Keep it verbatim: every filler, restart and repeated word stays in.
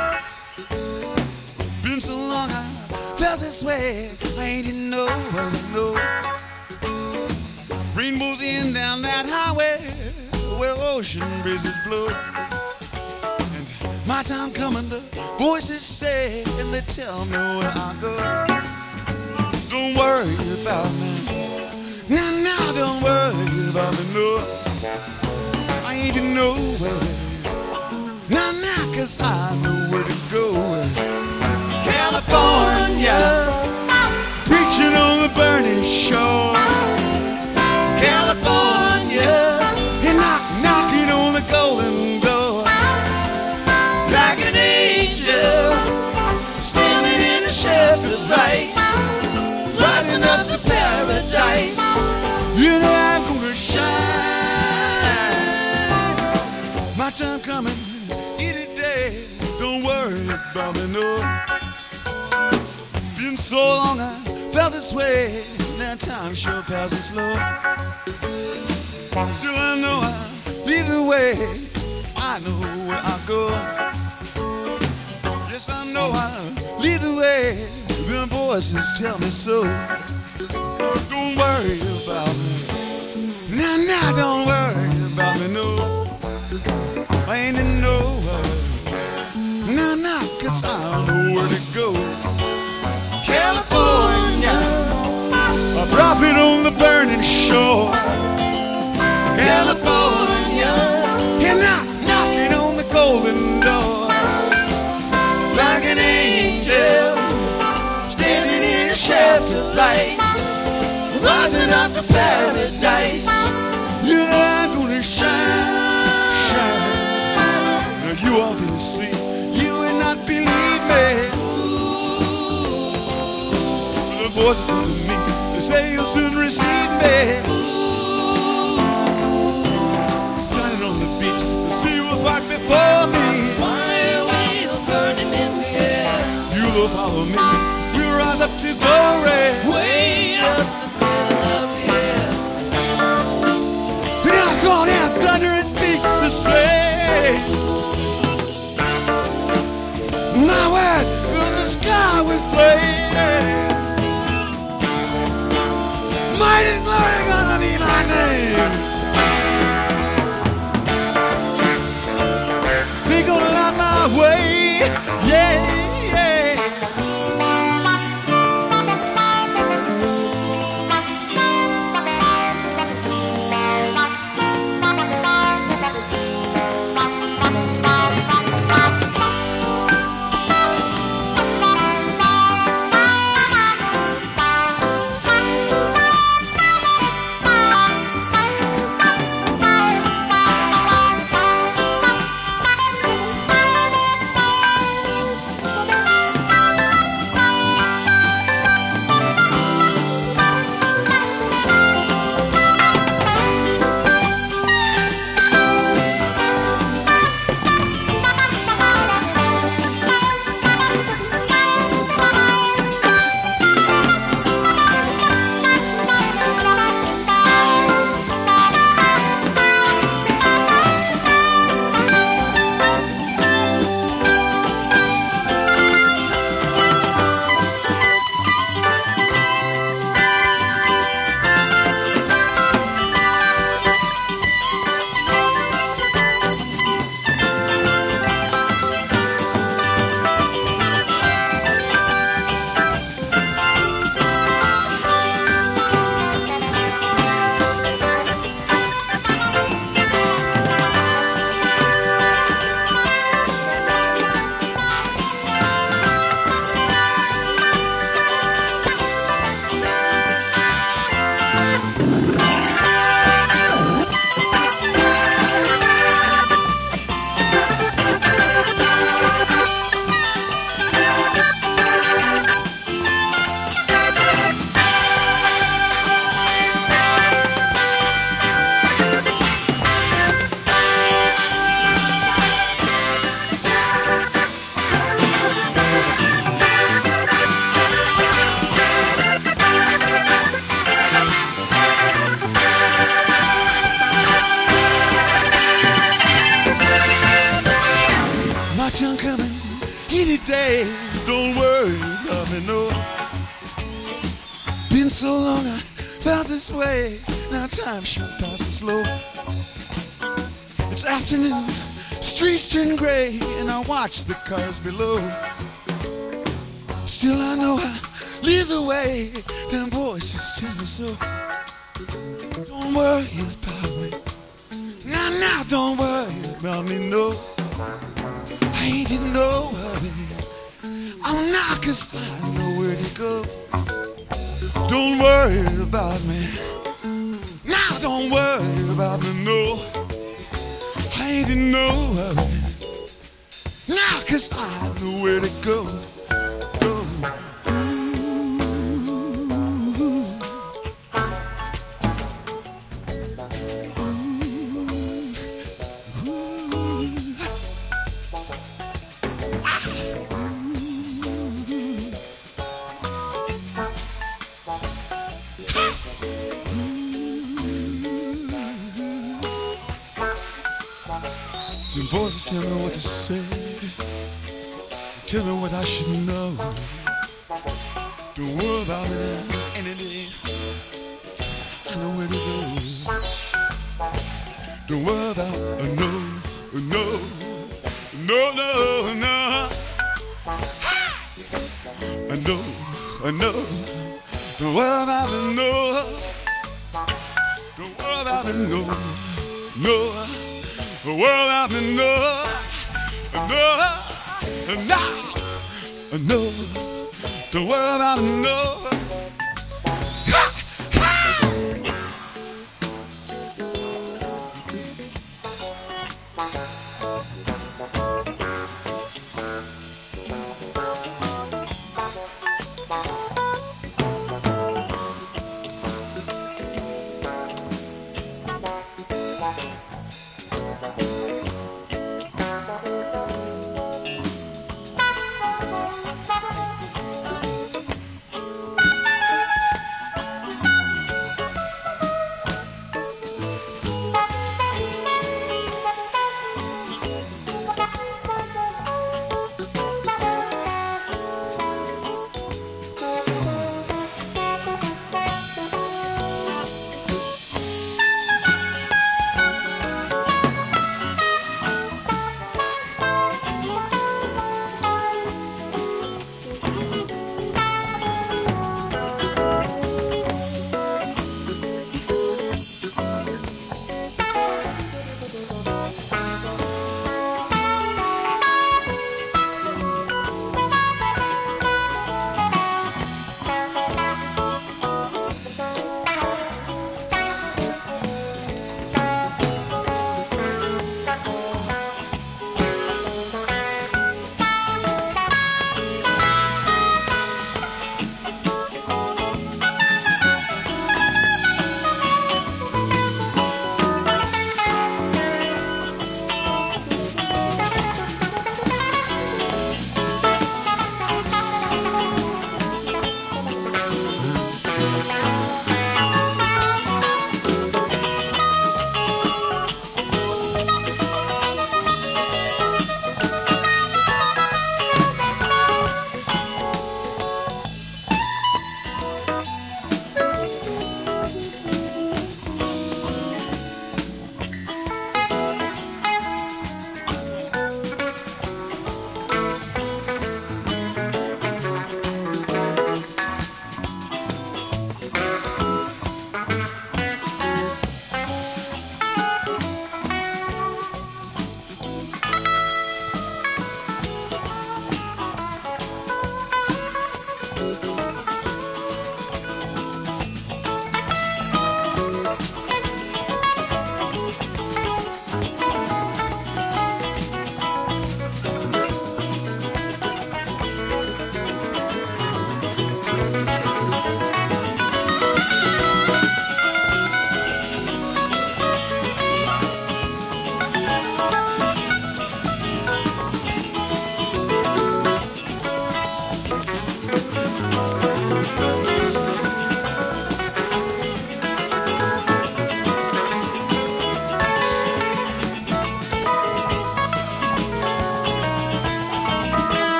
Been so long I felt this way. I ain't even know, no. Rainbows in down that highway where ocean breezes blow. And my time coming, the voices say, and they tell me where I go. Don't worry about me. Now, now, don't worry about me, no. I ain't even know where. Now, now, 'cause I know where to go. California, preaching on the burning shore. California, you're knock, knocking on the golden door. Like an angel, standing in the shaft of light, rising up to paradise. You know I'm gonna shine. My time coming, any day. Don't worry about me, no. Been so long I felt this way. Now time sure passes slow. Still I know I lead the way. I know where I go. Yes, I know I lead the way. The voices tell me so. Don't worry about me. Now, now, don't worry about me, no. I ain't in no hurry. Now, now, 'cause I know where to go. California, a prophet on the burning shore. California, you're knock, knocking on the golden door. Like an angel, standing in a shaft of light, rising up to paradise. You know I'm gonna shine, shine. Now you obviously, you will not believe me. The voices of me, they say you'll soon receive me. Standing on the beach, the sea will fight before me. Fire wheel burning in the air. You will follow me, we'll rise up to glory. Way up the middle of the air. And I call down thunder and speak the straight. My word fills the sky with flame. Might and glory gonna be my name. They gonna light my way, yeah, yeah. any day. Don't worry about me, no. Been so long I felt this way. Now time sure passes slow. It's afternoon, streets turn gray, and I watch the cars below. Still I know I lead the way. Them voices tell me so. Don't worry about me. Now, now, don't worry about me, no. I ain't in no hurry. I'm not, 'cause I know where to go. Don't worry about me. Now, don't worry about me, no. I ain't in no hurry. Now, 'cause I know where to go. Go. Your voices tell me what to say. Tell me what I should know. Don't worry about it any day. I know where to go. Don't worry about a no, a no, no, no, no. I know, I know. Don't worry about it, no. Don't worry about it, no, no. Don't worry about me, no, no, no, no. Don't worry about me, no.